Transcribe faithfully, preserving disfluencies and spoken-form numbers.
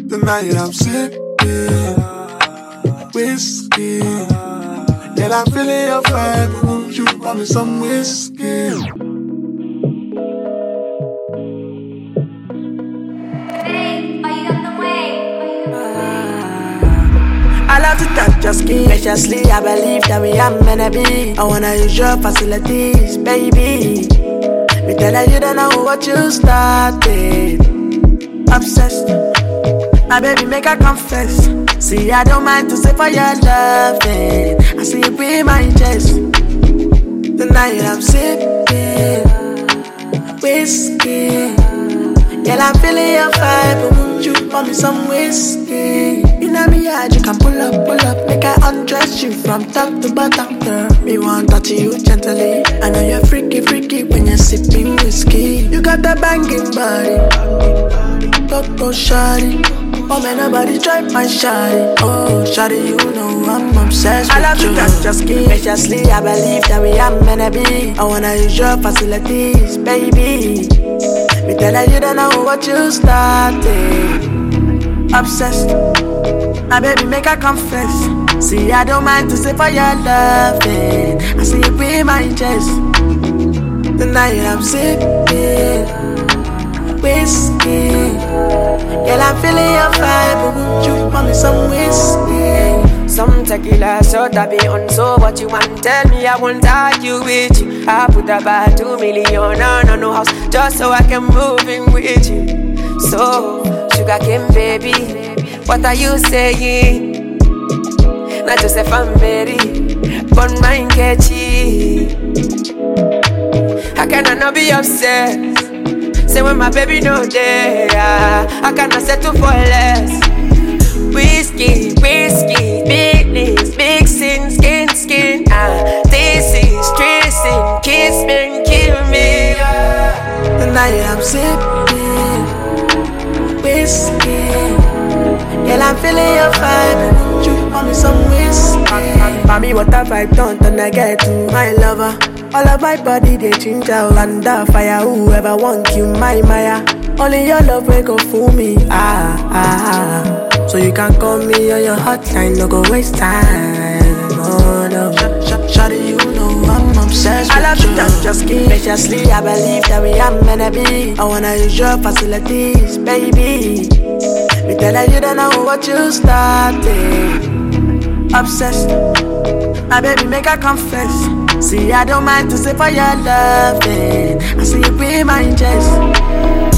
Tonight I'm sipping whiskey. Yet I'm feeling your vibe. Won't you buy me some whiskey? I love to touch your skin, graciously. I believe that we are meant to be. I wanna use your facilities, baby. Me tell her you don't know what you started. Obsessed, my baby make her confess. See, I don't mind to say for your loving. I see you be my chest. Tonight I'm sipping whiskey. Girl, I'm feeling your vibe, but won't you pour me some whiskey? In a me yard, you can pull up, pull up. Make I undress you from top to bottom, girl. Me want touch you gently. I know you're freaky, freaky when you're sipping whiskey. You got that banging body, go go shawty. Oh man, nobody drive my shawty. Oh shawty, you know I'm obsessed with you. I love to touch your skin, graciously. I believe that we are meant to be. I wanna use your facilities, baby. Me tell her you don't know what you started. Obsessed, my baby make her confess. See, I don't mind to say for your loving. I see you be my chest. Tonight I'm sipping whiskey. Girl, I'm feeling your vibe, but won't you pour me some whiskey? Some tequila shot I be on, so what you want? Tell me, I won't argue with you. I put about two million on no house just so I can move in with you. So, sugar cane baby, what are you saying? Not just a fan baby, but mine catchy. How can I not be upset? Say when my baby no there, I cannot settle for less. Whiskey, whiskey, business, mixing, skin, skin. Ah, this is stressing, kiss me, kill me. Yeah. Tonight I'm sipping whiskey. Girl, I'm feeling your vibe. Won't you pour me some whiskey? For me, what have I done? Then I get to my lover. All of my body they change out under fire. Whoever want you, my Maya. Only your love will go fool me. Ah ah ah. So you can call me on your hotline, no go waste time. Oh no, shawty, you know I'm obsessed with you. I love to touch your skin, graciously. I believe that we are meant to be. I wanna use your facilities, baby. Me tell her you don't know what you started. Obsessed, my baby make her confess. See, I don't mind to say for your loving. I see you be my chest.